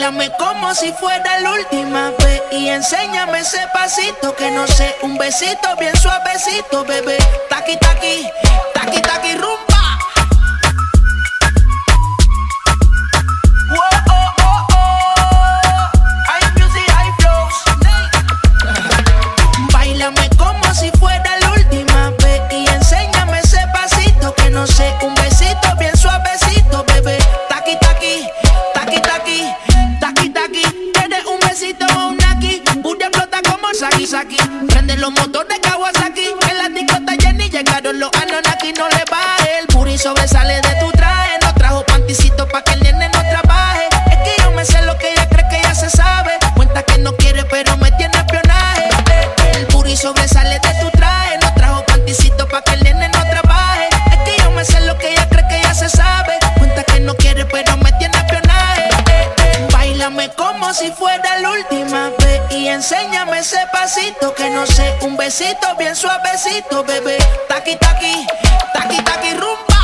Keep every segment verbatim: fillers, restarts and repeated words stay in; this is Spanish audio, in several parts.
Báilame como si fuera la última vez y enséñame ese pasito que no sé, un besito bien suavecito, bebé. Taqui, taqui, taqui, taqui, rumba. Whoa, oh, oh, oh. Hay music, hay flows. Báilame como si fuera la última vez y enséñame ese pasito que no sé, un besito bien suavecito, bebé. Taqui, taqui, taqui, taqui, taqui, taqui. Tienes un besito o un aquí, booty explota como Saki Saki. Prende los motores Kawasaki, en la disco está llena y llegaron los Anunnaki. No le baje, el booty sobresale de tu traje. No trajo panticito pa' que el nene no trabaje. Es que yo me sé lo que ella cree que ya se sabe. Cuenta que no quiere pero me tiene espionaje. El booty sobresale de tu traje. No trajo panticito pa' que el nene no trabaje. Es que yo me sé lo que ella cree que ya se sabe. Cuenta que no quiere pero me tiene espionaje. Báilame como si fuera la última vez y enséñame ese pasito que no sé, un besito bien suavecito, bebé. Taqui, taqui, taqui, taqui, rumba.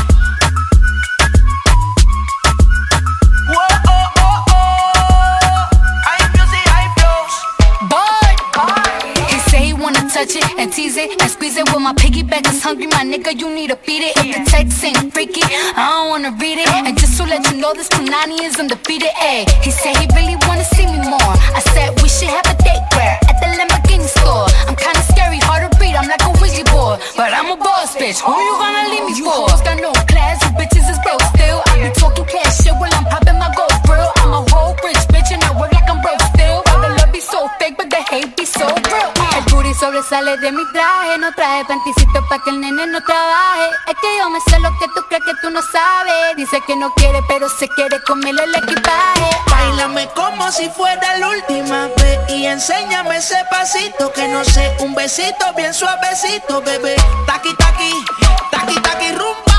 Whoa, oh, oh, oh. Hay music, hay flows. Boy, he say he wanna touch it and tease it and squeeze it. Well, my piggyback is hungry, my nigga, you need to beat it. If the text ain't freaky, I don't wanna read it. And just to let you know, this Punani is undefeated. Ayy, he said he really wanna see me more. I said we should have a date where at the Lamborghini store. I'm kinda scary, hard to read, I'm like a Ouija board, but I'm a boss bitch. Who you gonna leave me for? You hoes got no class, you bitches is broke still. I be talking cash shit while I'm popping my gold grill. I'm a whole rich bitch and I work like I'm broke still. All the love be so fake, but the hate be so real. El booty sobresale de mi traje, no traje panticito pa' que el nene no trabaje. Es que yo me sé lo que tú crees que tú no sabes. Dice que no quiere, pero se quiere comerle el equipaje. Báilame como si fuera la última vez y enséñame ese pasito que no sé, un besito bien suavecito, bebé. Taqui, taqui, taqui, taqui, rumba.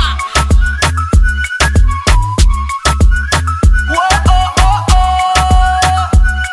Whoa, oh, oh, oh.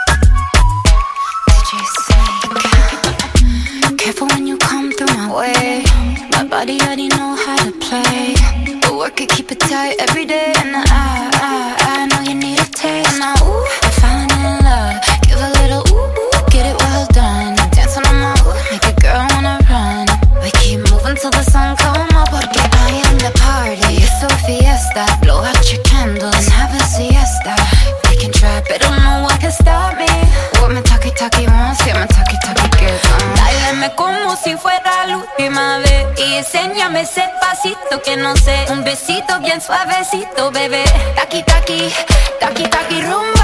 D J Snake. Careful when you come through my way. My body already know how to play. But work it, keep it tight every day. And I, I, I know you need a taste. And I, ooh, I'm falling in love. Give a little ooh, ooh, get it well done. Dancing on my ooh, make a girl wanna run. We keep moving till the sun come up. Porque I am the party. It's a fiesta. Blow out your candles and have a siesta. They can try, but don't know what can stop me. What my talkie talkie wants, yeah, my talkie talkie gets on. Báilame como si fuera la última vez y enséñame ese pasito que no sé, un besito bien suavecito, bebé. Taqui, taqui, taqui, taqui, rumba.